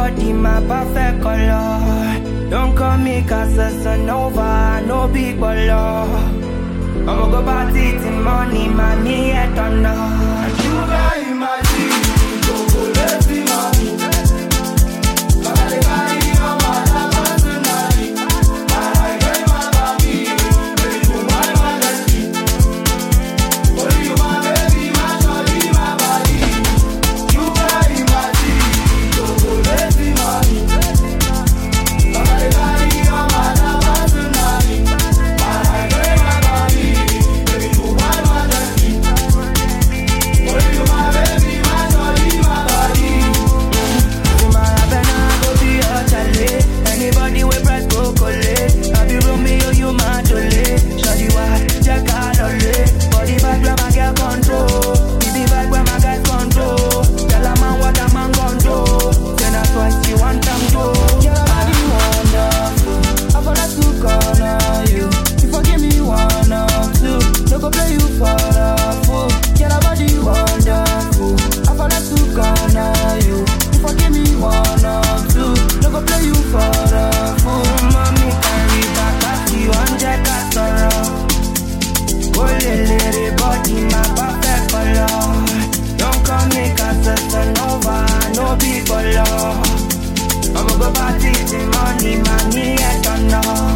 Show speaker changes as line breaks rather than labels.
body, my perfect color. Don't call me Casanova, no big baller. I'ma go party till money, money at on sugar in my tea, chocolate in money. I'ma go party till money, money, I don't know.